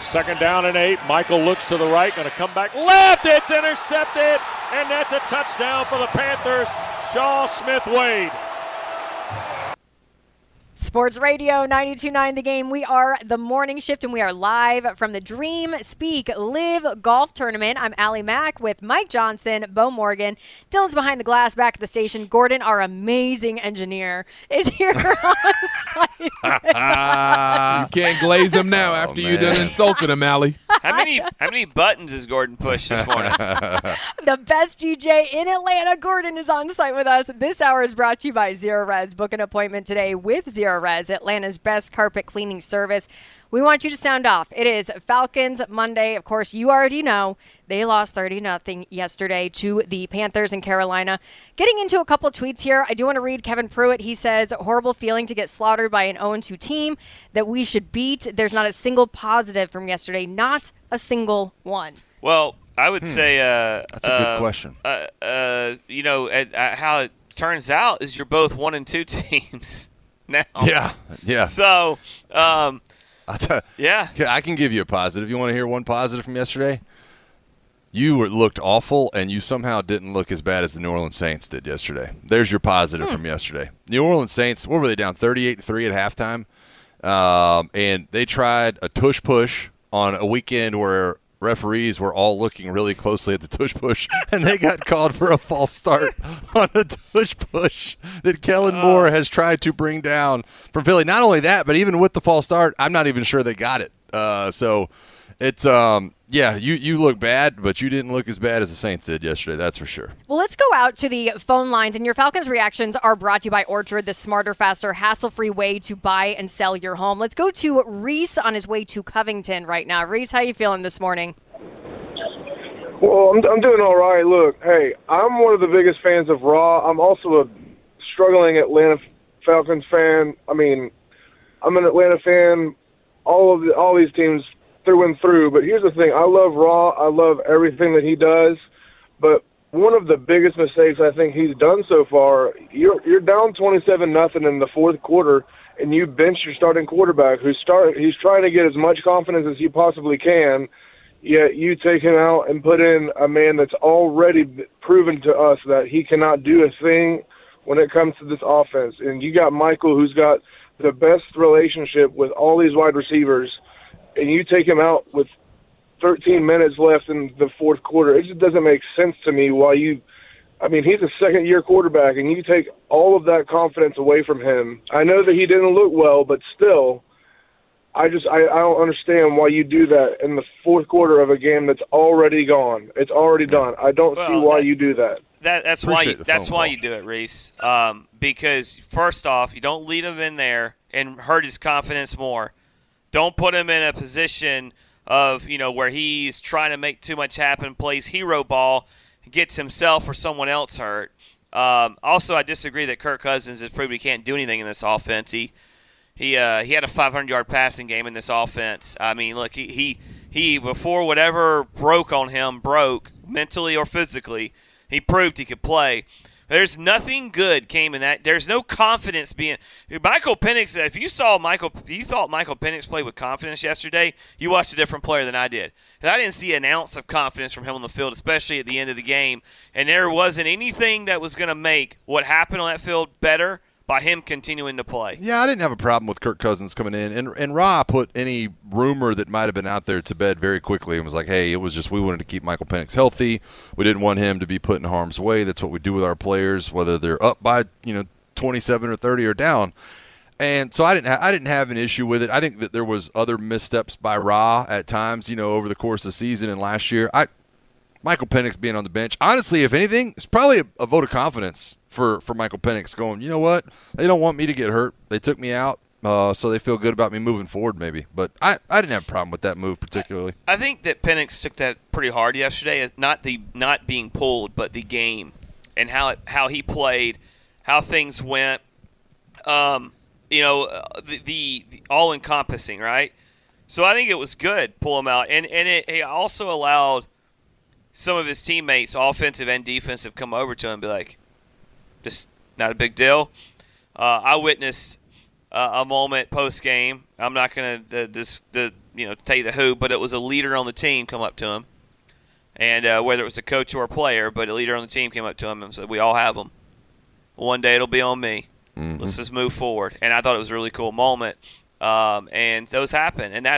Second down and 8. Michael looks to the right, going to come back left. It's intercepted, and that's a touchdown for the Panthers. Shaw Smith-Wade. Sports Radio 92.9 The Game. We are the morning shift, and we are live from the Dream Speak Live Golf Tournament. I'm Allie Mack with Mike Johnson, Bo Morgan. Dylan's behind the glass back at the station. Gordon, our amazing engineer, is here on site. You can't glaze him now after you done insulted him, Allie. How many buttons has Gordon pushed this morning? The best DJ in Atlanta, Gordon, is on site with us. This hour is brought to you by Zero Res. Book an appointment today with Zero Res, Atlanta's best carpet cleaning service. We want you to sound off. It is Falcons Monday. Of course, you already know they lost 30-0 yesterday to the Panthers in Carolina. Getting into a couple tweets here, I do want to read Kevin Pruitt. He says, horrible feeling to get slaughtered by an 0-2 team that we should beat. There's not a single positive from yesterday, not a single one. Well, I would say that's a good question. How it turns out is you're both 1-2 teams now. Yeah. So, yeah, I can give you a positive. You want to hear one positive from yesterday? You looked awful, and you somehow didn't look as bad as the New Orleans Saints did yesterday. There's your positive from yesterday. New Orleans Saints, what were they down 38-3 at halftime? And they tried a tush push on a weekend where referees were all looking really closely at the tush push, and they got called for a false start on a tush push that Kellen Moore has tried to bring down from Philly. Not only that, but even with the false start, I'm not even sure they got it. So it's you look bad, but you didn't look as bad as the Saints did yesterday, that's for sure. Well, let's go out to the phone lines, and your Falcons reactions are brought to you by Orchard, the smarter, faster, hassle-free way to buy and sell your home. Let's go to Reese on his way to Covington right now. Reese, how you feeling this morning? Well, I'm doing all right. Look, hey, I'm one of the biggest fans of Raw. I'm also a struggling Atlanta Falcons fan. I mean, I'm an Atlanta fan, all these teams through and through. But here's the thing. I love Raw. I love everything that he does. But one of the biggest mistakes I think he's done so far, you're down 27-0 in the fourth quarter, and you bench your starting quarterback he's trying to get as much confidence as he possibly can, yet you take him out and put in a man that's already proven to us that he cannot do a thing when it comes to this offense. And you got Michael, who's got the best relationship with all these wide receivers, and you take him out with 13 minutes left in the fourth quarter. It just doesn't make sense to me why he's a second-year quarterback, and you take all of that confidence away from him. I know that he didn't look well, but still, I don't understand why you do that in the fourth quarter of a game that's already gone. It's already done. I don't see why you do that. That's why you do it, Reese. Because first off, you don't lead him in there and hurt his confidence more. Don't put him in a position of where he's trying to make too much happen, plays hero ball, gets himself or someone else hurt. Also, I disagree that Kirk Cousins has proved he can't do anything in this offense. He had a 500-yard passing game in this offense. I mean, look, he before whatever broke on him broke mentally or physically, he proved he could play. There's nothing good came in that. There's no confidence being Michael Penix. If you thought Michael Penix played with confidence yesterday, you watched a different player than I did. And I didn't see an ounce of confidence from him on the field, especially at the end of the game. And there wasn't anything that was going to make what happened on that field better by him continuing to play. Yeah, I didn't have a problem with Kirk Cousins coming in. And Ra put any rumor that might have been out there to bed very quickly and was like, hey, it was just we wanted to keep Michael Penix healthy. We didn't want him to be put in harm's way. That's what we do with our players, whether they're up by 27 or 30 or down. And so I didn't have an issue with it. I think that there was other missteps by Ra at times, over the course of the season and last year. Michael Penix being on the bench, honestly, if anything, it's probably a vote of confidence for Michael Penix going, you know what, they don't want me to get hurt. They took me out, so they feel good about me moving forward maybe. But I didn't have a problem with that move particularly. I think that Penix took that pretty hard yesterday, not being pulled, but the game and how he played, how things went, the all-encompassing, right? So I think it was good, pull him out. And it also allowed some of his teammates, offensive and defensive, come over to him and be like, just not a big deal. I witnessed a moment post-game. I'm not going to tell you the who, but it was a leader on the team come up to him. And whether it was a coach or a player, but a leader on the team came up to him and said, we all have them. One day it'll be on me. Mm-hmm. Let's just move forward. And I thought it was a really cool moment. And those happen. And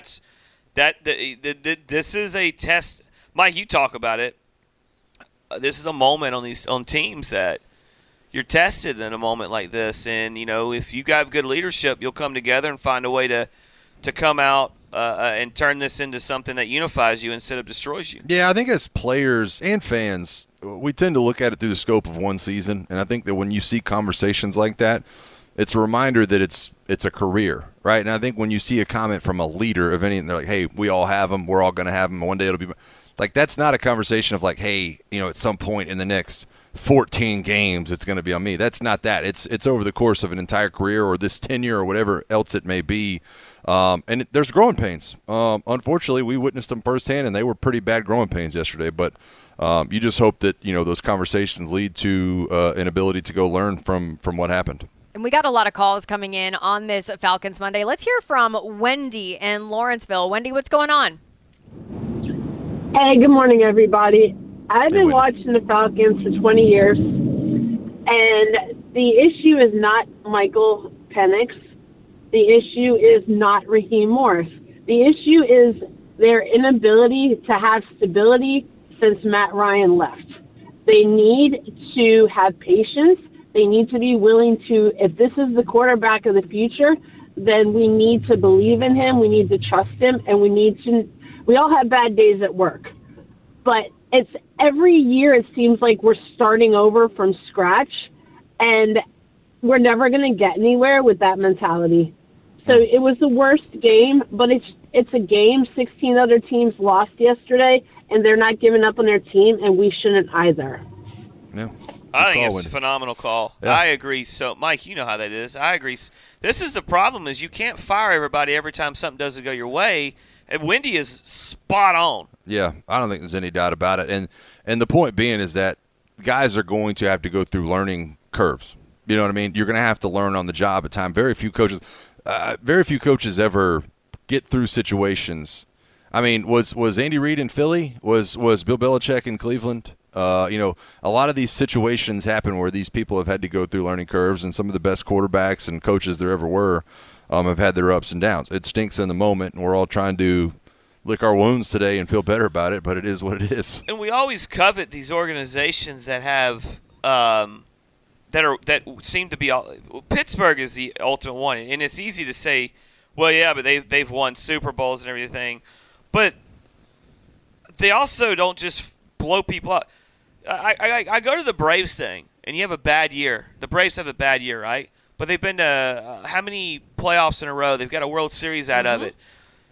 this is a test. Mike, you talk about it. This is a moment on teams that you're tested in a moment like this. And, if you got good leadership, you'll come together and find a way to come out and turn this into something that unifies you instead of destroys you. Yeah, I think as players and fans, we tend to look at it through the scope of one season. And I think that when you see conversations like that, it's a reminder that it's a career, right? And I think when you see a comment from a leader of anything, they're like, hey, we all have them. We're all going to have them. One day it'll be – like that's not a conversation of like, hey, at some point in the next 14 games it's going to be on me. That's not that. It's over the course of an entire career or this tenure or whatever else it may be. And there's growing pains. Unfortunately, we witnessed them firsthand, and they were pretty bad growing pains yesterday. But you just hope that those conversations lead to an ability to go learn from what happened. And we got a lot of calls coming in on this Falcons Monday. Let's hear from Wendy in Lawrenceville. Wendy, what's going on? Hey, good morning, everybody. I've been watching the Falcons for 20 years, and the issue is not Michael Penix. The issue is not Raheem Morris. The issue is their inability to have stability since Matt Ryan left. They need to have patience. They need to be willing to, if this is the quarterback of the future, then we need to believe in him. We need to trust him, and we all have bad days at work. But it's every year it seems like we're starting over from scratch, and we're never going to get anywhere with that mentality. So it was the worst game, but it's a game. 16 other teams lost yesterday, and they're not giving up on their team, and we shouldn't either. Yeah. I think it's a phenomenal call. Yeah. I agree. So, Mike, you know how that is. I agree. This is the problem is you can't fire everybody every time something doesn't go your way. And Wendy is spot on. Yeah, I don't think there's any doubt about it. And the point being is that guys are going to have to go through learning curves. You know what I mean? You're going to have to learn on the job at times. Very few coaches ever get through situations. I mean, was Andy Reid in Philly? Was Bill Belichick in Cleveland? A lot of these situations happen where these people have had to go through learning curves, and some of the best quarterbacks and coaches there ever were have had their ups and downs. It stinks in the moment, and we're all trying to lick our wounds today and feel better about it, but it is what it is. And we always covet these organizations that have that seem to be Pittsburgh is the ultimate one, and it's easy to say, well, yeah, but they've won Super Bowls and everything, but they also don't just blow people up. I go to the Braves thing, and you have a bad year. The Braves have a bad year, right? But they've been to how many playoffs in a row? They've got a World Series out of it.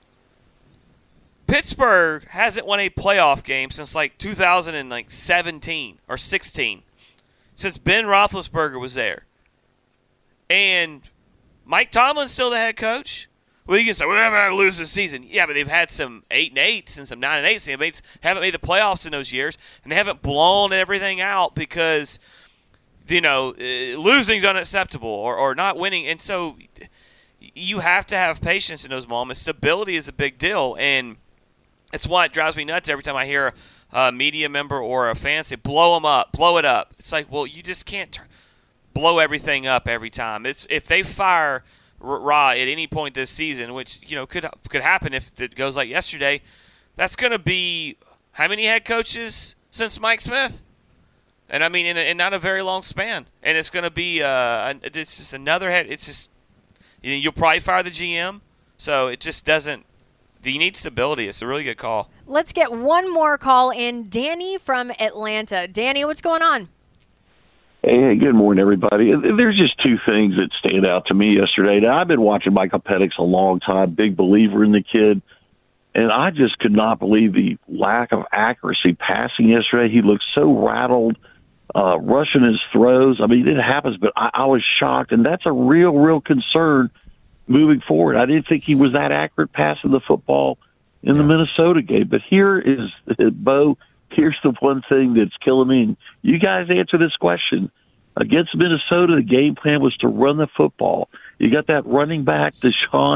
Pittsburgh hasn't won a playoff game since like 2017 or 16, since Ben Roethlisberger was there. And Mike Tomlin's still the head coach. Well, you can say, well, they're not going to lose this season. Yeah, but they've had some 8-8s and some 9-8s. They haven't made the playoffs in those years, and they haven't blown everything out because, losing is unacceptable or not winning. And so you have to have patience in those moments. Stability is a big deal, and it's why it drives me nuts every time I hear a media member or a fan say, blow them up, blow it up. It's like, well, you just can't blow everything up every time. It's if they fire Ra at any point this season, which could happen if it goes like yesterday, that's going to be how many head coaches since Mike Smith? And I mean, in not a very long span. And it's going to be it's just another head. It's just you'll probably fire the GM. So it just doesn't. You need stability. It's a really good call. Let's get one more call in. Danny from Atlanta. Danny, what's going on? Hey, good morning, everybody. There's just two things that stand out to me yesterday. Now, I've been watching Michael Penix a long time, big believer in the kid, and I just could not believe the lack of accuracy passing yesterday. He looked so rattled, rushing his throws. I mean, it happens, but I was shocked, and that's a real concern moving forward. I didn't think he was that accurate passing the football in the Minnesota game. But here is, Bo, here's the one thing that's killing me. And you guys answer this question. Against Minnesota, the game plan was to run the football. You got that running back, Deshaun,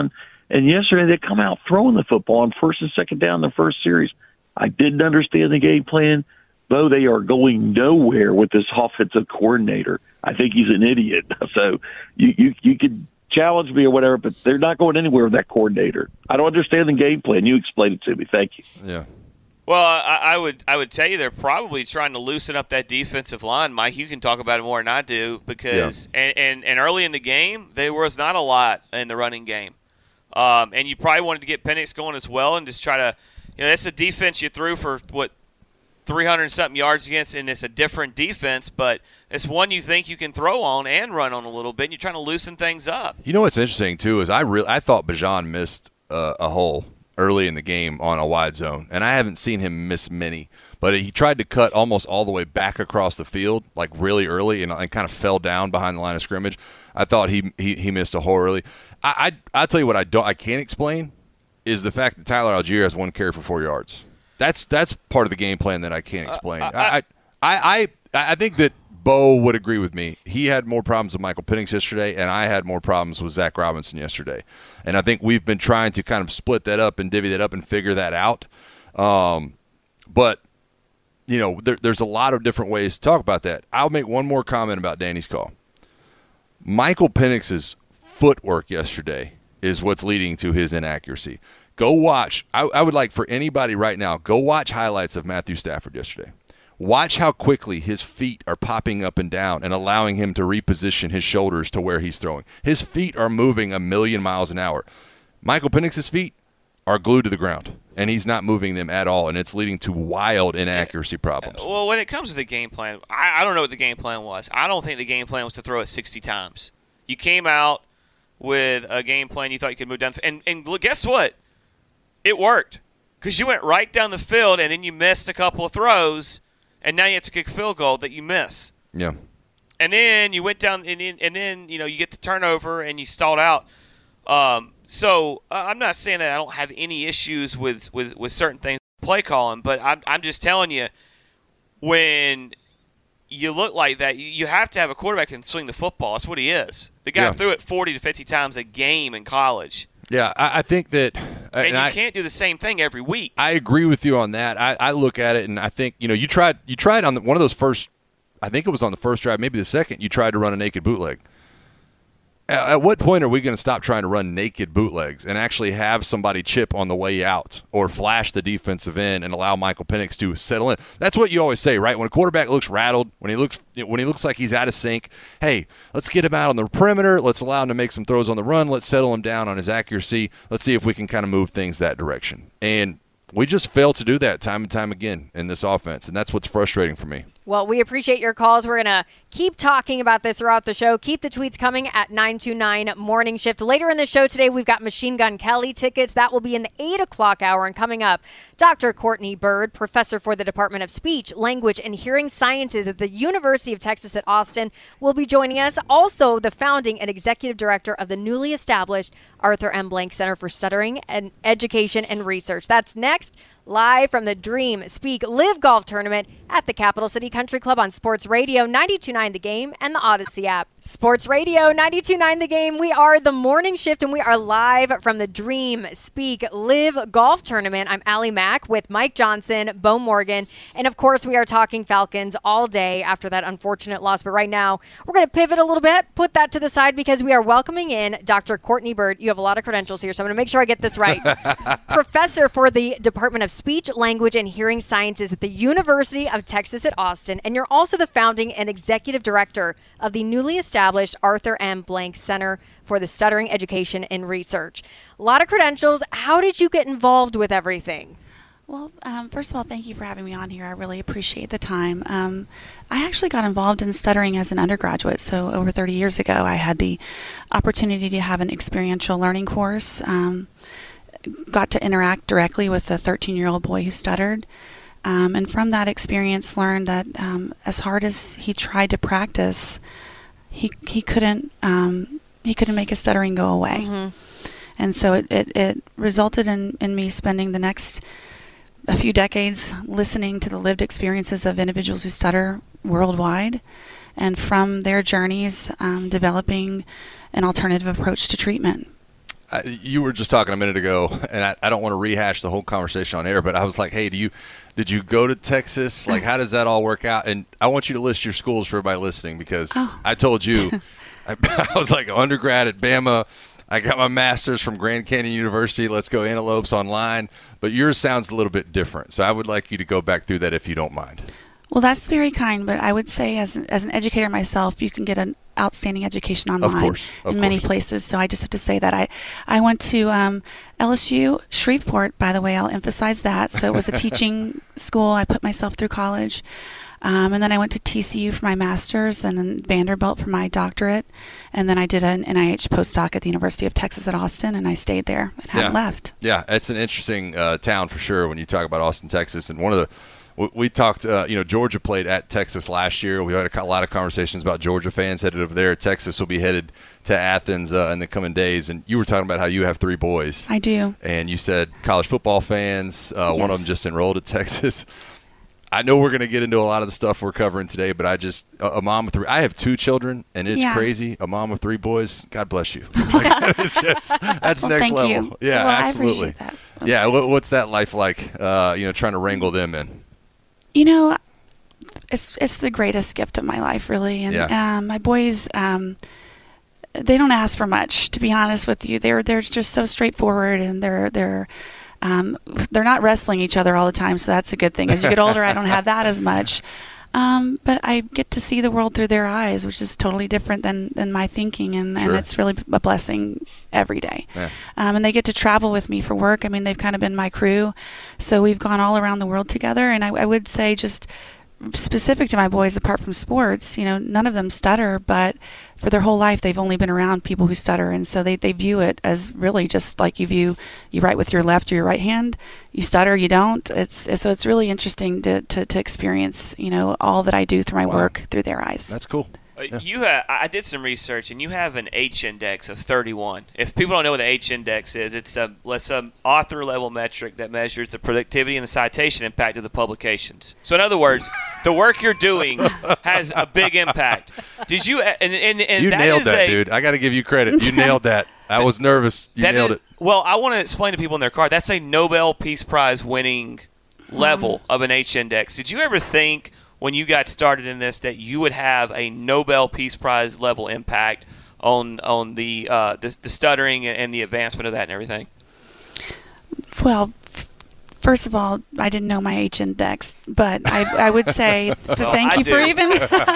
And yesterday they come out throwing the football on first and second down in the first series. I didn't understand the game plan. Though they are going nowhere with this offensive coordinator. I think he's an idiot. So you could challenge me or whatever, but they're not going anywhere with that coordinator. I don't understand the game plan. You explained it to me. Thank you. Yeah. Well, I would tell you they're probably trying to loosen up that defensive line. Mike, you can talk about it more than I do because and early in the game there was not a lot in the running game, and you probably wanted to get Penix going as well and just try to, that's a defense you threw for 300-something yards against, and it's a different defense, but it's one you think you can throw on and run on a little bit, and you're trying to loosen things up. You know what's interesting, too, is I thought Bijan missed a hole early in the game on a wide zone, and I haven't seen him miss many, but he tried to cut almost all the way back across the field, like really early, and kind of fell down behind the line of scrimmage. I thought he missed a hole early. I'll tell you what I can't explain is the fact that Tyler Algier has 1 carry for 4 yards. That's part of the game plan that I can't explain. I think that Bo would agree with me. He had more problems with Michael Penix yesterday, and I had more problems with Zach Robinson yesterday. And I think we've been trying to kind of split that up and divvy that up and figure that out. But, there's a lot of different ways to talk about that. I'll make one more comment about Danny's call. Michael Penix's footwork yesterday is what's leading to his inaccuracy. Go watch. I would like for anybody right now, go watch highlights of Matthew Stafford yesterday. Watch how quickly his feet are popping up and down and allowing him to reposition his shoulders to where he's throwing. His feet are moving 1,000,000 miles an hour. Michael Penix's feet are glued to the ground, and he's not moving them at all, and it's leading to wild inaccuracy problems. Well, when it comes to the game plan, I don't know what the game plan was. I don't think the game plan was to throw it 60 times. You came out with a game plan you thought you could move down. And guess what? It worked because you went right down the field, and then you missed a couple of throws, and now you have to kick a field goal that you miss. Yeah. And then you went down, and then you get the turnover, and you stalled out. So I'm not saying that I don't have any issues with certain things, play calling, but I'm just telling you, when you look like that, you have to have a quarterback that can swing the football. That's what he is. The guy threw it 40 to 50 times a game in college. Yeah, I think that – and you can't do the same thing every week. I agree with you on that. I look at it, and I think, you tried on one of those first – I think it was on the first drive, maybe the second, you tried to run a naked bootleg. At what point are we going to stop trying to run naked bootlegs and actually have somebody chip on the way out or flash the defensive end and allow Michael Penix to settle in? That's what you always say, right? When a quarterback looks rattled, when he looks like he's out of sync, hey, let's get him out on the perimeter. Let's allow him to make some throws on the run. Let's settle him down on his accuracy. Let's see if we can kind of move things that direction. And we just fail to do that time and time again in this offense, and that's what's frustrating for me. Well, we appreciate your calls. We're going to keep talking about this throughout the show. Keep the tweets coming at 929 Morning Shift. Later in the show today, we've got Machine Gun Kelly tickets. That will be in the 8 o'clock hour. And coming up, Dr. Courtney Bird, professor for the Department of Speech, Language, and Hearing Sciences at the University of Texas at Austin, will be joining us. Also, the founding and executive director of the newly established Arthur M. Blank Center for Stuttering and Education and Research. That's next, live from the Dream, Speak, Live Golf Tournament at the Capital City Country Club on Sports Radio 92.9 The Game and the Odyssey app. Sports Radio 92.9 The Game. We are the Morning Shift, and we are live from the Dream, Speak, Live Golf Tournament. I'm Allie Mack with Mike Johnson, Bo Morgan, and of course we are talking Falcons all day after that unfortunate loss. But right now we're going to pivot a little bit, put that to the side, because we are welcoming in Dr. Courtney Bird. You have a lot of credentials here, so I'm going to make sure I get this right. Professor for the Department of Speech, Language, and Hearing Sciences at the University of Texas at Austin, and you're also the founding and executive director of the newly established Arthur M. Blank Center for the Stuttering Education and Research. A lot of credentials. How did you get involved with everything? Well, first of all, thank you for having me on here. I really appreciate the time. I actually got involved in stuttering as an undergraduate. So over 30 years ago, I had the opportunity to have an experiential learning course. Got to interact directly with a 13-year-old boy who stuttered. And from that experience, learned that as hard as he tried to practice, he couldn't make his stuttering go away. Mm-hmm. And so it resulted in me spending the next a few decades listening to the lived experiences of individuals who stutter worldwide, and from their journeys, developing an alternative approach to treatment. You were just talking a minute ago, and I don't want to rehash the whole conversation on air, but I was like, hey, did you go to Texas? Like, how does that all work out? And I want you to list your schools for everybody listening, because I told you, I was like undergrad at Bama. I got my master's from Grand Canyon University. Let's go Antelopes online. But yours sounds a little bit different. So I would like you to go back through that if you don't mind. Well, that's very kind, but I would say as an educator myself, you can get an outstanding education online in many places. So I just have to say that I went to LSU Shreveport, by the way. I'll emphasize that. So it was a teaching school. I put myself through college. And then I went to TCU for my master's, and then Vanderbilt for my doctorate. And then I did an NIH postdoc at the University of Texas at Austin, and I stayed there and haven't left. Yeah, it's an interesting town for sure when you talk about Austin, Texas. And one of the we talked, Georgia played at Texas last year. We had a lot of conversations about Georgia fans headed over there. Texas will be headed to Athens in the coming days. And you were talking about how you have 3 boys. I do. And you said college football fans. Yes. One of them just enrolled at Texas. I know we're going to get into a lot of the stuff we're covering today, but a mom of 3. I have 2 children, and it's crazy. A mom of 3 boys. God bless you. That's next level. You. Yeah, well, absolutely. I appreciate that. Okay. Yeah, what's that life like? Trying to wrangle them in. It's the greatest gift of my life, really. And my boys, they don't ask for much, to be honest with you. They're just so straightforward, and they're not wrestling each other all the time, so that's a good thing. As you get older, I don't have that as much. But I get to see the world through their eyes, which is totally different than my thinking, and it's really a blessing every day. Yeah. And they get to travel with me for work. I mean, they've kind of been my crew, so we've gone all around the world together. And I would say, just specific to my boys, apart from sports, none of them stutter, but for their whole life they've only been around people who stutter, and so they view it as really just like you write with your left or your right hand. You stutter, you don't. It's really interesting to experience all that I do through my work through their eyes. That's cool. I did some research, and you have an H index of 31. If people don't know what the H index is, it's a author level metric that measures the productivity and the citation impact of the publications. So in other words, the work you're doing has a big impact. Did you? And you nailed that, dude. I got to give you credit. You nailed that. I was nervous. You nailed it. Well, I want to explain to people in their car. That's a Nobel Peace Prize winning level of an H index. Did you ever think, when you got started in this, that you would have a Nobel Peace Prize level impact on the stuttering and the advancement of that and everything? Well, first of all, I didn't know my H index, but I would say thank you for even.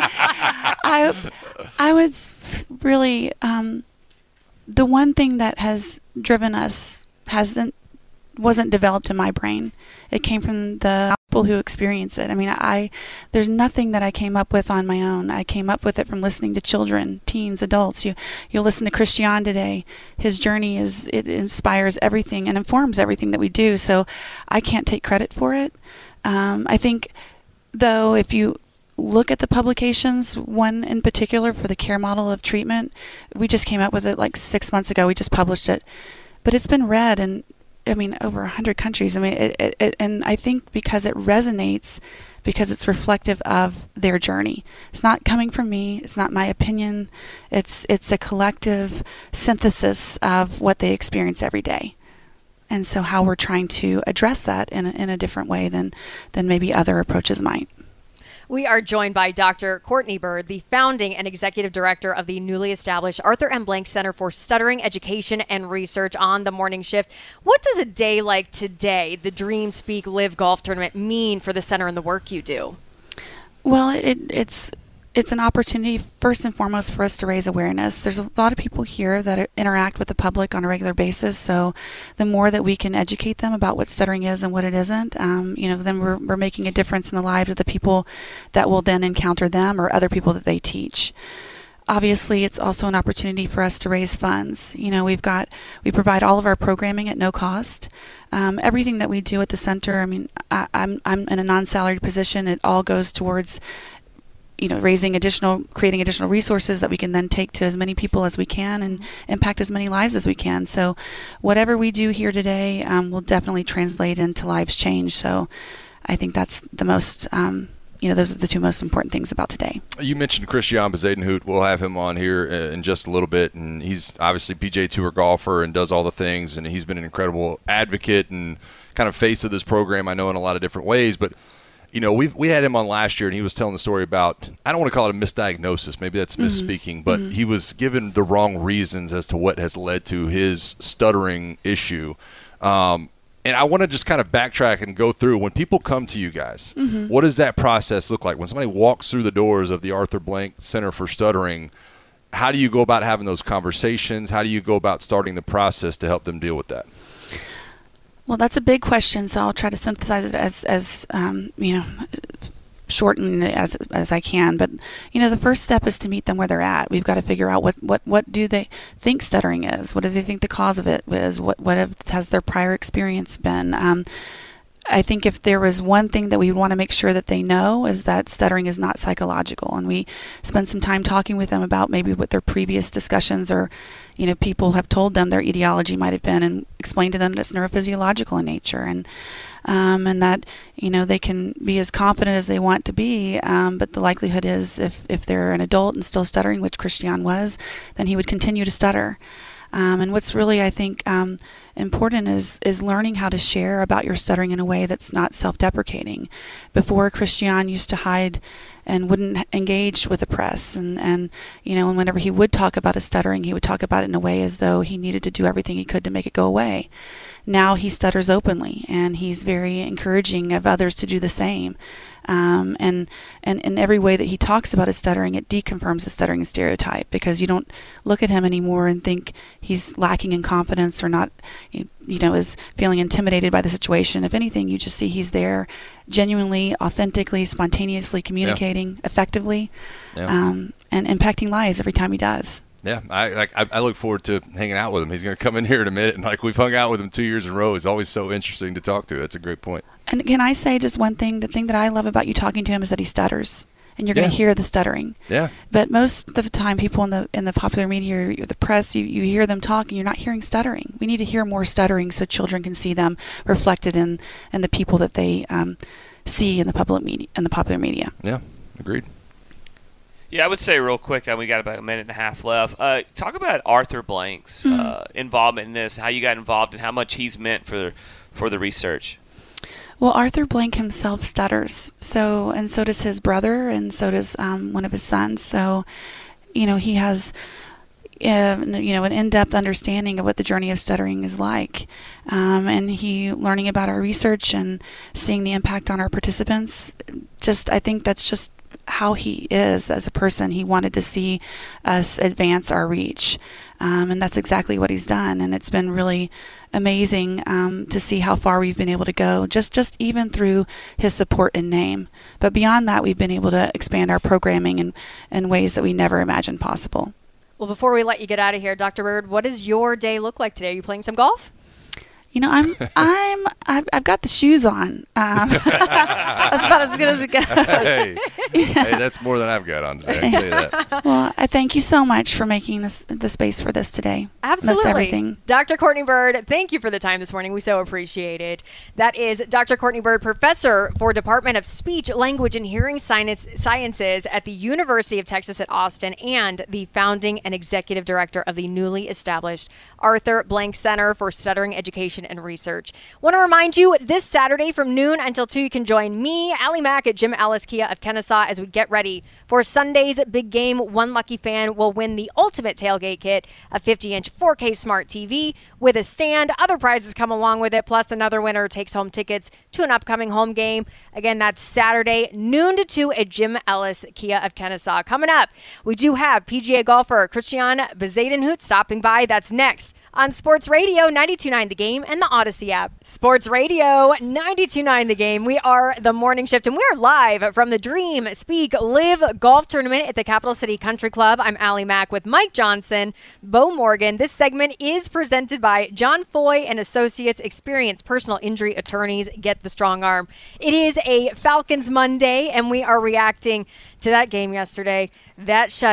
I was really the one thing that has driven us wasn't developed in my brain. It came from the people who experience it. I mean, there's nothing that I came up with on my own. I came up with it from listening to children, teens, adults. You'll listen to Christian today. His journey it inspires everything and informs everything that we do. So I can't take credit for it. I think, though, if you look at the publications, one in particular for the care model of treatment, we just came up with it like 6 months ago. We just published it, but it's been read in over 100 countries. I mean, it and I think because it resonates, because it's reflective of their journey. It's not coming from me. It's not my opinion. It's a collective synthesis of what they experience every day. And so how we're trying to address that in a different way than maybe other approaches might. We are joined by Dr. Courtney Bird, the founding and executive director of the newly established Arthur M. Blank Center for Stuttering Education and Research on the Morning Shift. What does a day like today, the Dream Speak Live Golf Tournament, mean for the center and the work you do? Well, it's an opportunity, first and foremost, for us to raise awareness. There's a lot of people here that interact with the public on a regular basis, so the more that we can educate them about what stuttering is and what it isn't, then we're making a difference in the lives of the people that will then encounter them or other people that they teach. Obviously, it's also an opportunity for us to raise funds. We provide all of our programming at no cost. Everything that we do at the center, I'm in a non-salaried position. It all goes towards creating additional resources that we can then take to as many people as we can and impact as many lives as we can. So whatever we do here today will definitely translate into lives change. So I think that's the most those are the two most important things about today. You mentioned Christiaan Bezuidenhout. We'll have him on here in just a little bit, and he's obviously PGA Tour golfer and does all the things, and he's been an incredible advocate and kind of face of this program, I know, in a lot of different ways. But we had him on last year, and he was telling the story about, I don't want to call it a misdiagnosis, maybe that's misspeaking, but he was given the wrong reasons as to what has led to his stuttering issue. And I want to just kind of backtrack and go through, when people come to you guys, what does that process look like? When somebody walks through the doors of the Arthur Blank Center for Stuttering, how do you go about having those conversations? How do you go about starting the process to help them deal with that? Well, that's a big question, so I'll try to synthesize it as shorten it as I can. But the first step is to meet them where they're at. We've got to figure out what do they think stuttering is. What do they think the cause of it is? What has their prior experience been? I think if there was one thing that we want to make sure that they know is that stuttering is not psychological, and we spend some time talking with them about maybe what their previous discussions or people have told them their etiology might have been, and explain to them that it's neurophysiological in nature, and that they can be as confident as they want to be, but the likelihood is if they're an adult and still stuttering, which Christiaan was, then he would continue to stutter. And what's really, I think, important is learning how to share about your stuttering in a way that's not self-deprecating. Before, Christiaan used to hide and wouldn't engage with the press, and whenever he would talk about his stuttering, he would talk about it in a way as though he needed to do everything he could to make it go away. Now he stutters openly, and he's very encouraging of others to do the same. And in every way that he talks about his stuttering, it deconfirms the stuttering stereotype, because you don't look at him anymore and think he's lacking in confidence or not, is feeling intimidated by the situation. If anything, you just see he's there genuinely, authentically, spontaneously communicating effectively, and impacting lives every time he does. Yeah, I look forward to hanging out with him. He's going to come in here in a minute, and we've hung out with him 2 years in a row. He's always so interesting to talk to. That's a great point. And can I say just one thing? The thing that I love about you talking to him is that he stutters, and you're going to hear the stuttering. Yeah. But most of the time, people in the popular media or the press, you hear them talk, and you're not hearing stuttering. We need to hear more stuttering so children can see them reflected in the people that they see in the popular media. Yeah, agreed. Yeah, I would say real quick, we got about a minute and a half left. Talk about Arthur Blank's involvement in this, how you got involved, and how much he's meant for the research. Well, Arthur Blank himself stutters, and so does his brother, and so does one of his sons. So, he has an in-depth understanding of what the journey of stuttering is like, and he learning about our research and seeing the impact on our participants. I think that's just how he is as a person. He wanted to see us advance our reach, and that's exactly what he's done. And it's been really amazing to see how far we've been able to go, just even through his support and name. But beyond that, we've been able to expand our programming in ways that we never imagined possible. Well, before we let you get out of here, Dr. Bird, what does your day look like today? Are you playing some golf? I've got the shoes on. That's about as good as it goes. Hey, that's more than I've got on today. I can tell you that. Well, I thank you so much for making the space for this today. Absolutely. Miss everything. Dr. Courtney Bird, thank you for the time this morning. We so appreciate it. That is Dr. Courtney Bird, Professor for Department of Speech, Language, and Hearing Sciences at the University of Texas at Austin, and the founding and executive director of the newly established Arthur Blank Center for Stuttering Education and Research. Want to remind you, this Saturday from noon until 2, you can join me, Allie Mack, at Jim Ellis Kia of Kennesaw as we get ready for Sunday's big game. One lucky fan will win the ultimate tailgate kit, a 50-inch 4K smart TV with a stand. Other prizes come along with it, plus another winner takes home tickets to an upcoming home game. Again, that's Saturday, noon to 2 at Jim Ellis Kia of Kennesaw. Coming up, we do have PGA golfer Christiaan Bezuidenhout stopping by. That's next on Sports Radio 92.9 The Game and the Odyssey app. Sports Radio 92.9 The Game. We are the morning shift, and we are live from the Dream Speak Live Golf Tournament at the Capital City Country Club. I'm Allie Mack with Mike Johnson, Bo Morgan. This segment is presented by John Foy and Associates, experienced personal injury attorneys. Get the strong arm. It is a Falcons Monday, and we are reacting to that game yesterday, that shutout.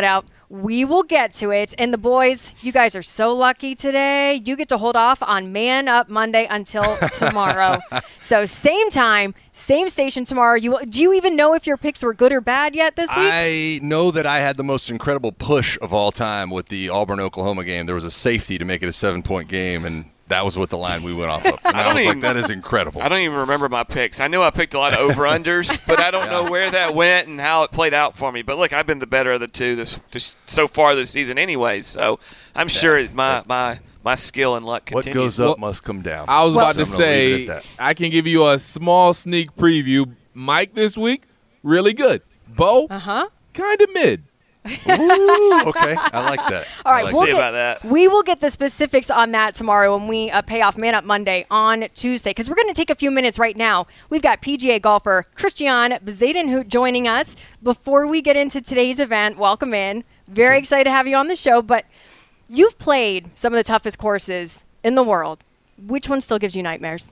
We will get to it. And the boys, you guys are so lucky today. You get to hold off on Man Up Monday until tomorrow. So same time, same station tomorrow. Do you even know if your picks were good or bad yet this week? I know that I had the most incredible push of all time with the Auburn-Oklahoma game. There was a safety to make it a 7-point game, and that was what the line we went off of. And I was like, that is incredible. I don't even remember my picks. I know I picked a lot of over-unders, but I don't know where that went and how it played out for me. But, look, I've been the better of the two so far this season anyways, so I'm sure my skill and luck continues. What goes up must come down. I was about to say, I can give you a small sneak preview. Mike this week, really good. Bo, kind of mid. Ooh, okay. I like that. All right, we'll see about that. We will get the specifics on that tomorrow when we pay off Man Up Monday on Tuesday, because we're going to take a few minutes right now. We've got PGA golfer Christian Bezuidenhout joining us. Before we get into today's event, welcome in. Very excited to have you on the show, but you've played some of the toughest courses in the world. Which one still gives you nightmares?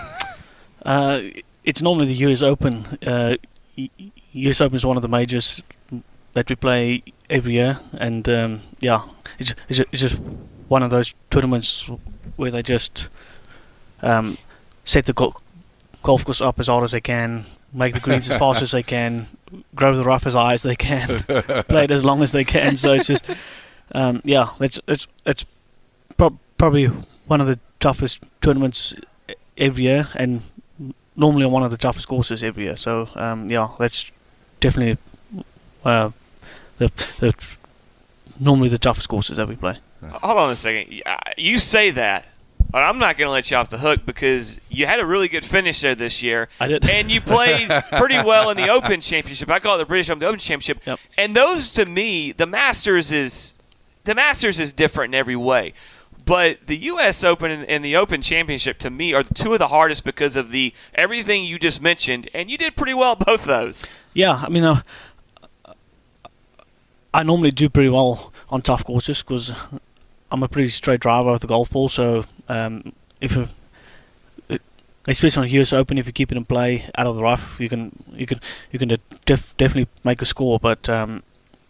It's normally the US Open. US Open is one of the majors that we play every year, and it's just one of those tournaments where they just set the golf course up as hard as they can, make the greens as fast as they can, grow the rough as high as they can, play it as long as they can. So it's just it's probably one of the toughest tournaments every year, and normally on one of the toughest courses every year. So that's definitely normally the toughest courses that we play. Hold on a second. You say that, but I'm not going to let you off the hook because you had a really good finish there this year. I did. And you played pretty well in the Open Championship. I call it the British Open, the Open Championship. Yep. And those, to me, the Masters is different in every way. But the U.S. Open and the Open Championship, to me, are two of the hardest because of everything you just mentioned, and you did pretty well at both those. Yeah, I mean, I normally do pretty well on tough courses because I'm a pretty straight driver with the golf ball. So especially on the US Open, if you keep it in play out of the rough, you can definitely make a score. But I'm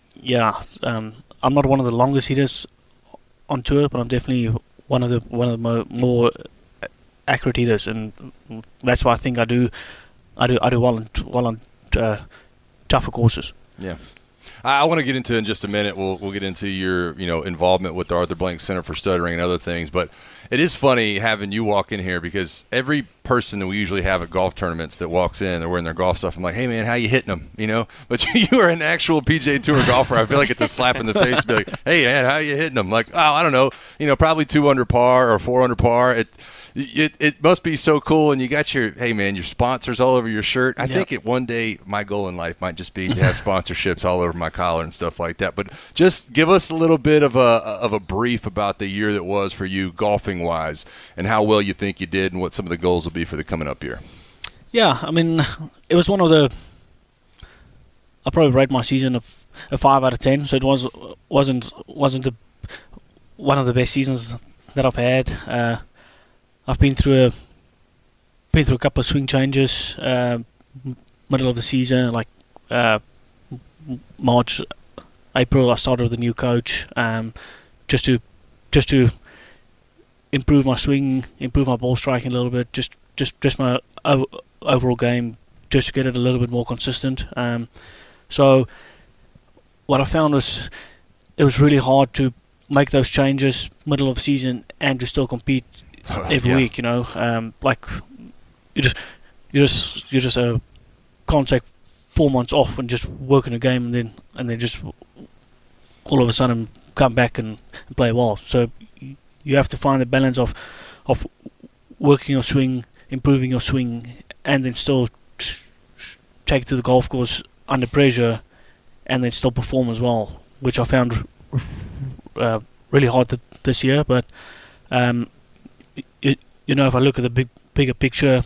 not one of the longest hitters on tour, but I'm definitely one of the more accurate hitters, and that's why I think I do well on tougher courses. Yeah. I want to get into in just a minute. We'll get into your involvement with the Arthur Blank Center for Stuttering and other things. But it is funny having you walk in here because every person that we usually have at golf tournaments that walks in, they're wearing their golf stuff. I'm like, hey man, how you hitting them? But you are an actual PGA Tour golfer. I feel like it's a slap in the face to be like, hey man, how you hitting them? Like, oh, I don't know. Probably 2 under par or 4 under par. It must be so cool, and you got your sponsors all over your shirt. I think one day my goal in life might just be to have sponsorships all over my collar and stuff like that. But just give us a little bit of a brief about the year that was for you golfing wise, and how well you think you did, and what some of the goals will be for the coming up year. Yeah, I mean, it was one of the. I probably rate my season a 5 out of 10. So it wasn't one of the best seasons that I've had. I've been through a couple of swing changes, middle of the season, like March, April. I started with a new coach, just to improve my swing, improve my ball striking a little bit, just my overall game, just to get it a little bit more consistent. So what I found was it was really hard to make those changes middle of the season and to still compete every week, like you just can't take 4 months off and just work in a game and then just all of a sudden come back and play well. So you have to find the balance of working your swing, improving your swing, and then still take it to the golf course under pressure, and then still perform as well, which I found really hard this year. But if I look at the bigger picture,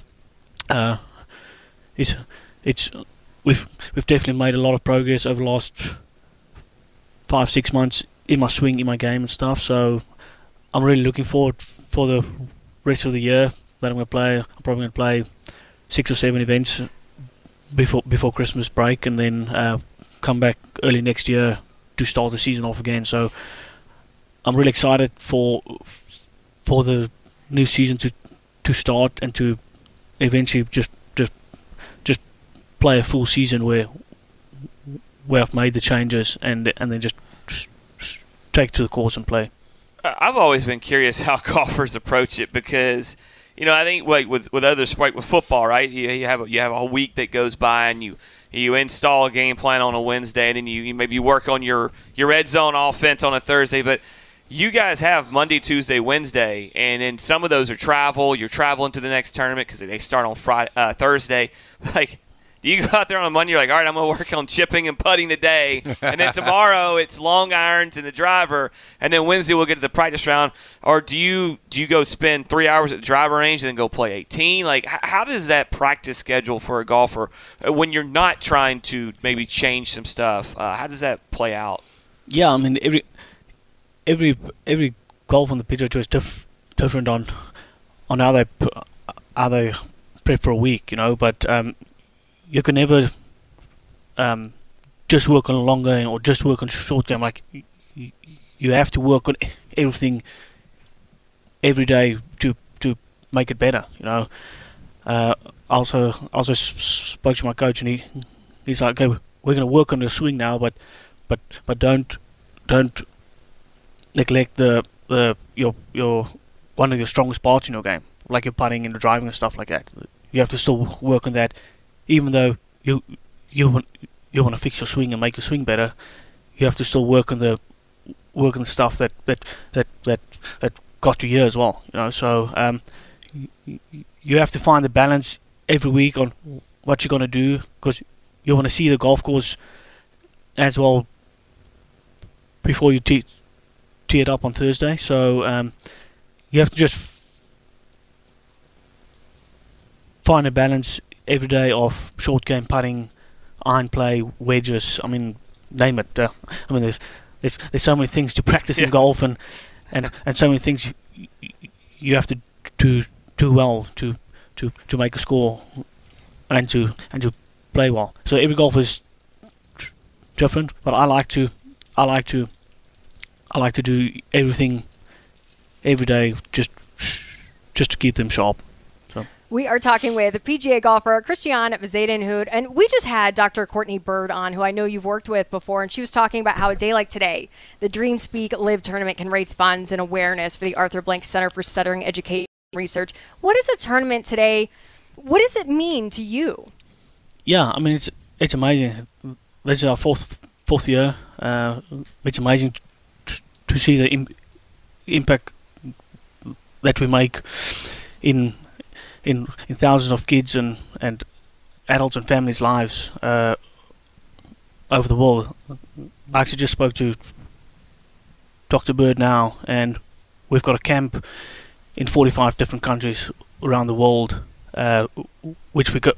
we've definitely made a lot of progress over the last 5-6 months in my swing, in my game and stuff. So I'm really looking forward for the rest of the year that I'm going to play. I'm probably going to play 6 or 7 events before Christmas break, and then come back early next year start the season off again. So I'm really excited for the new season to start and to eventually just play a full season where I've made the changes and then just take to the course and play. I've always been curious how golfers approach it because, I think with other sports, with football, right? You have a whole week that goes by and you install a game plan on a Wednesday, and then you maybe work on your red zone offense on a Thursday. But you guys have Monday, Tuesday, Wednesday, and then some of those are travel. You're traveling to the next tournament because they start on Thursday. Like, do you go out there on a Monday, you're like, all right, I'm going to work on chipping and putting today, and then tomorrow it's long irons and the driver, and then Wednesday we'll get to the practice round? Or do you go spend 3 hours at the driver range and then go play 18? Like, how does that practice schedule for a golfer when you're not trying to maybe change some stuff? How does that play out? Yeah, I mean, every golf on the PGA Tour is different on how they prep for a week, but you can never just work on a long game or just work on a short game. Like, you have to work on everything every day to make it better. Also spoke to my coach, and he's like, okay, we're going to work on your swing now, but don't neglect your one of your strongest parts in your game, like your putting and the driving and stuff like that. You have to still work on that. Even though you want to fix your swing and make your swing better, you have to still work on the stuff that got you here as well. So you have to find the balance every week on what you're going to do, because you want to see the golf course as well before you tee it up on Thursday. So you have to just find a balance every day of short game putting, iron play, wedges. I mean, name it. There's so many things to practice in golf, and so many things you have to do well to make a score and to play well. So every golf is different, but I like to do everything every day just to keep them sharp. We are talking with the PGA golfer Christiaan Bezuidenhout, and we just had Dr. Courtney Bird on, who I know you've worked with before, and she was talking about how a day like today, the Dream Speak Live tournament can raise funds and awareness for the Arthur Blank Center for Stuttering Education Research. What is a tournament today? What does it mean to you? Yeah, I mean, it's amazing. This is our fourth year. It's amazing to see the impact that we make in thousands of kids and adults and families' lives over the world. I actually just spoke to Dr. Bird now, and we've got a camp in 45 different countries around the world, which we go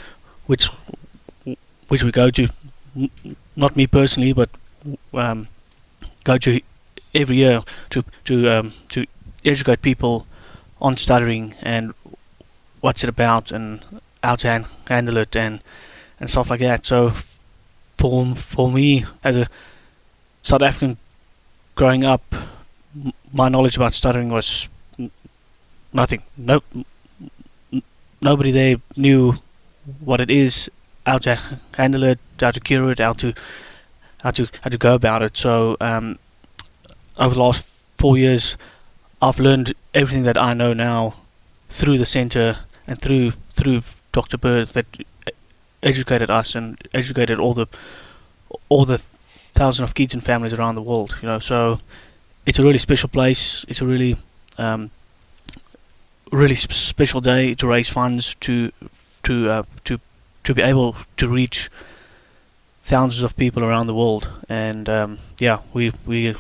to. Not me personally, but go to every year to educate people on stuttering and what's it about and how to handle it and stuff like that. So for me, as a South African growing up, my knowledge about stuttering was nothing. Nobody there knew what it is, how to handle it, how to cure it, how to go about it. So over the last 4 years, I've learned everything that I know now through the center and through Dr. Bird, that educated us and educated all the thousands of kids and families around the world. So it's a really special place. It's a really special day to raise funds to be able to reach thousands of people around the world. And we're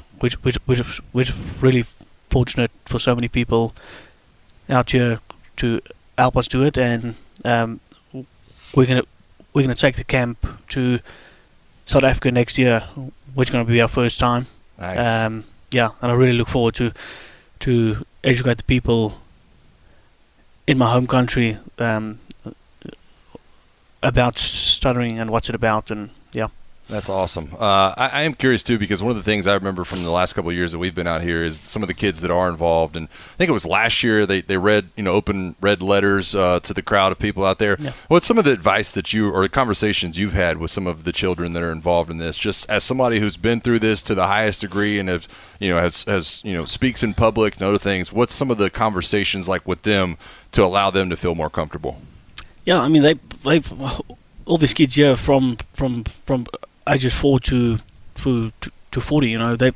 really fortunate for so many people out here to help us do it, and we're gonna take the camp to South Africa next year, which is gonna be our first time. Nice. And I really look forward to educate the people in my home country about stuttering and what's it about, and That's awesome. I am curious, too, because one of the things I remember from the last couple of years that we've been out here is some of the kids that are involved. And I think it was last year they read, read letters to the crowd of people out there. Yeah. What's some of the advice that or the conversations you've had with some of the children that are involved in this, just as somebody who's been through this to the highest degree and has speaks in public and other things? What's some of the conversations like with them to allow them to feel more comfortable? Yeah, I mean, they've all these kids here from ages 4 to 40.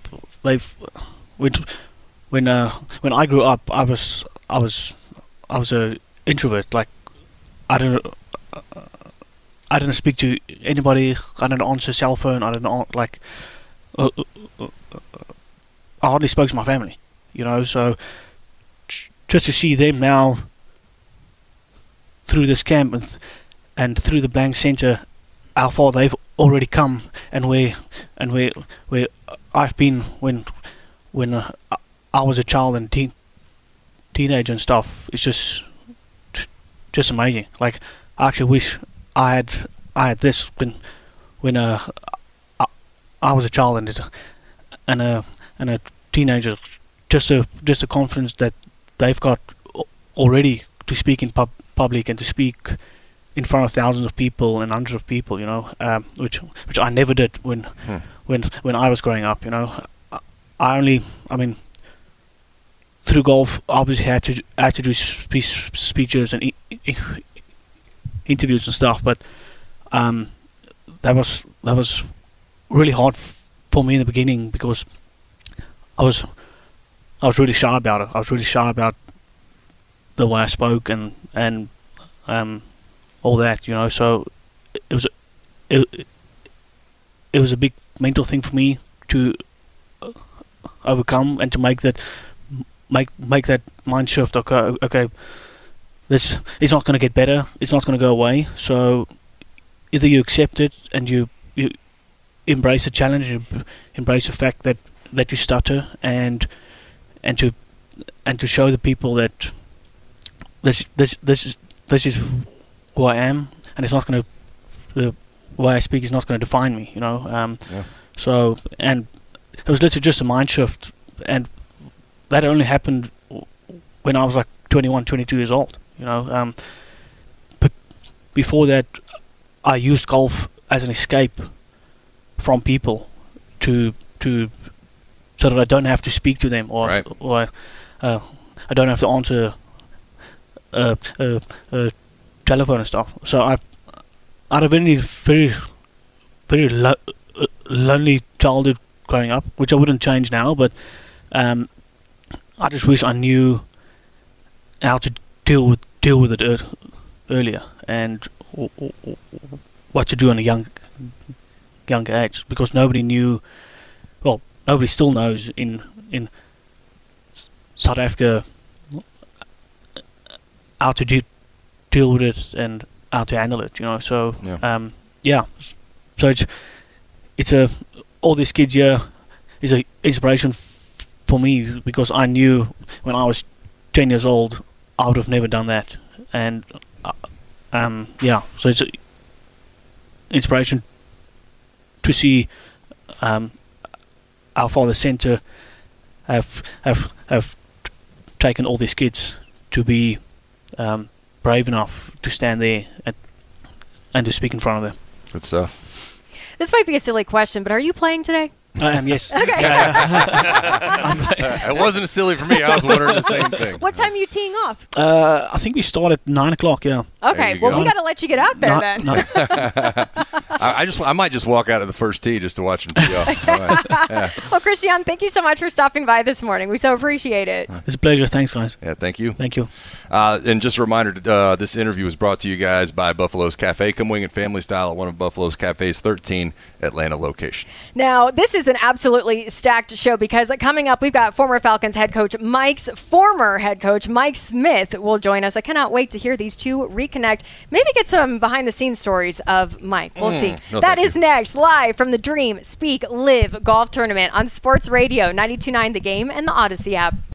When I grew up, I was a introvert. Like I didn't speak to anybody. I didn't answer cell phone. I hardly spoke to my family. So just to see them now through this camp and through the Blank Center, how far they've already come, and where I've been when I was a child and teenager and stuff. It's just amazing. Like I actually wish I had this when I was a child and a teenager. Just a confidence that they've got already to speak in public and to speak in front of thousands of people and hundreds of people, which I never did when I was growing up. Through golf, obviously had to do speeches and interviews and stuff, but that was really hard for me in the beginning because I was really shy about it. I was really shy about the way I spoke and all that, So it was a big mental thing for me to overcome and to make that mind shift. Okay, this is not going to get better. It's not going to go away. So either you accept it and you embrace the challenge, you embrace the fact that you stutter, and to show the people that this is who I am, and it's not going to, the way I speak is not going to define me, So, and it was literally just a mind shift, and that only happened when I was like 21, 22 years old, But before that, I used golf as an escape from people so that I don't have to speak to them, or I don't have to answer telephone and stuff. So I had a very lonely childhood growing up, which I wouldn't change now, but I just wish I knew how to deal with it earlier, and what to do in a young age, because nobody knew. Well, nobody still knows in South Africa how to deal with it and how to handle it, So so it's all these kids here is an inspiration for me, because I knew when I was 10 years old I would have never done that, and so it's an inspiration to see how far the center have taken all these kids to be brave enough to stand there and to speak in front of them. Good stuff. This might be a silly question, but are you playing today? I am, yes. Okay. It wasn't silly for me. I was wondering the same thing. What time are you teeing off? I think we start at 9 o'clock, yeah. Okay, well, we got to let you get out there then. No. I might just walk out of the first tee just to watch him tee off. Right. Yeah. Well, Christian, thank you so much for stopping by this morning. We so appreciate it. It's a pleasure. Thanks, guys. Yeah, thank you. Thank you. And just a reminder, this interview was brought to you guys by Buffalo's Cafe. Come wing it family style at one of Buffalo's Cafe's 13 Atlanta locations. Now, this is an absolutely stacked show, because coming up, we've got former Falcons head coach Mike's former head coach, Mike Smith, will join us. I cannot wait to hear these two reconnect. Maybe get some behind-the-scenes stories of Mike. We'll see. No, that is next, live from the Dream, Speak, Live Golf Tournament on Sports Radio 92.9 The Game and the Odyssey app.